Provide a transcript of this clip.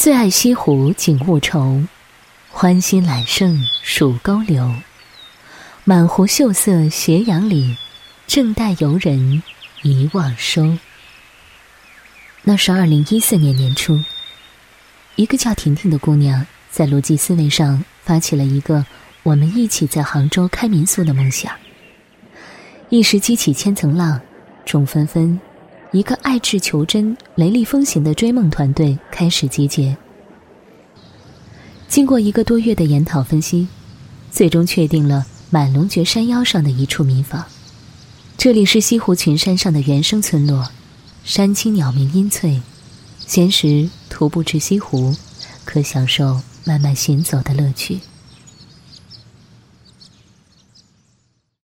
最爱西湖景物愁，欢欣揽胜数沟流。满湖秀色斜阳里，正待游人一忘收。那是2014年年初，一个叫婷婷的姑娘在逻辑思维上发起了一个我们一起在杭州开民宿的梦想。一时激起千层浪，众纷纷，一个爱智求真、雷厉风行的追梦团队开始集结。经过1个多月的研讨分析，最终确定了满龙诀山腰上的一处民房。这里是西湖群山上的原生村落，山青鸟鸣阴翠，闲时徒步至西湖，可享受慢慢行走的乐趣。